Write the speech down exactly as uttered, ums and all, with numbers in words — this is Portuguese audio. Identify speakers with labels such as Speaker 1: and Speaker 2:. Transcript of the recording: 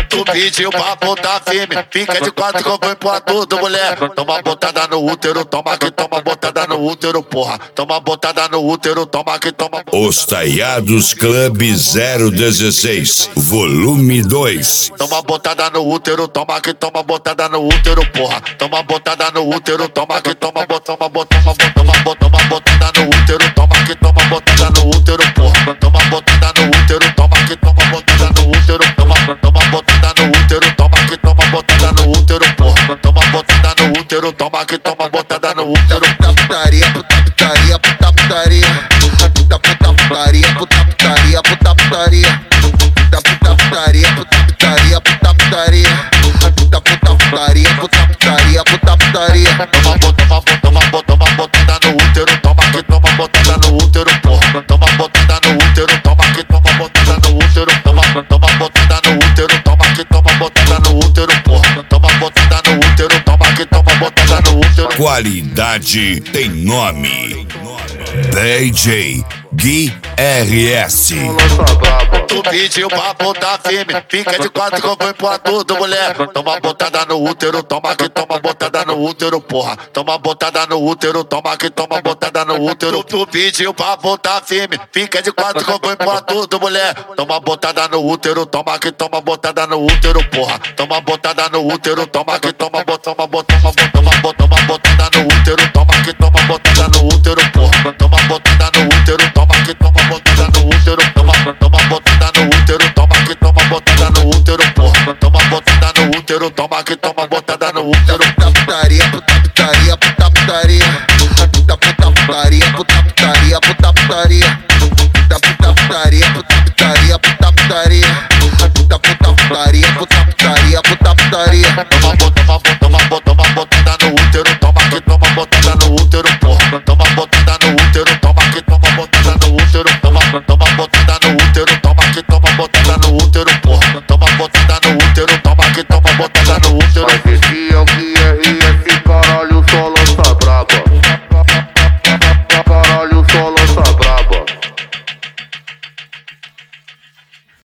Speaker 1: Tu pediu pra botar firme, fica de quatro que eu vou empurrar tudo, mulher. Toma botada no útero, toma que toma botada no útero, porra. Toma botada no útero, toma que toma.
Speaker 2: Os Taiados Club zero dezesseis, volume dois.
Speaker 1: Toma botada no útero, toma que toma botada no útero, porra. Toma botada no útero, toma que toma botoma botoma botoma botoma botada no útero, toma que toma botada no útero, porra. Toma botada no útero, toma que toma botada no útero, toma toma botada no útero, toma que toma botada no útero, porra. Toma botada no útero, toma que toma botada no útero.
Speaker 3: Putaria, puta putaria, puta putaria, puta puta putaria, puta putaria, puta putaria, puta puta putaria, puta putaria, puta putaria, puta puta putaria, puta putaria, puta putaria.
Speaker 1: Toma toma toma toma botada no útero, toma que toma botada no útero, porra. Toma botada no útero, toma que toma botada no útero, toma toma botada no útero, toma que toma botada no útero, porra. Toma botada no útero, toma que toma botada no útero.
Speaker 2: Qualidade tem nome. D J Gui R S.
Speaker 1: Tu pediu pra botar firme, fica de quatro que eu vou empurrar tudo, mulher. Toma botada no útero, toma que toma botada no útero, porra. Toma botada no útero, toma que toma botada no útero. Tu pediu pra botar firme, fica de quatro que eu vou empurrar tudo, mulher. Toma botada no útero, toma que toma botada no útero, porra. Toma botada no útero, toma que toma botoma botoma botoma botoma botada no útero, toma que toma botada no útero, porra. Toma botada no útero, toma que toma botada no útero, toma toma botada no útero, toma que toma botada no útero, porra. Toma botada no útero, toma que toma botada no útero.
Speaker 3: Puta putaria, puta putaria, puta putaria, puta puta putaria, puta putaria, puta putaria, puta puta putaria, puta putaria, puta putaria, puta puta putaria, puta putaria, puta putaria.
Speaker 1: Toma toma toma toma botada no útero, toma que toma botada no útero, porra. Toma botada no útero, toma que toma botada no útero, toma toma botada no útero, toma que toma botada no útero, porra.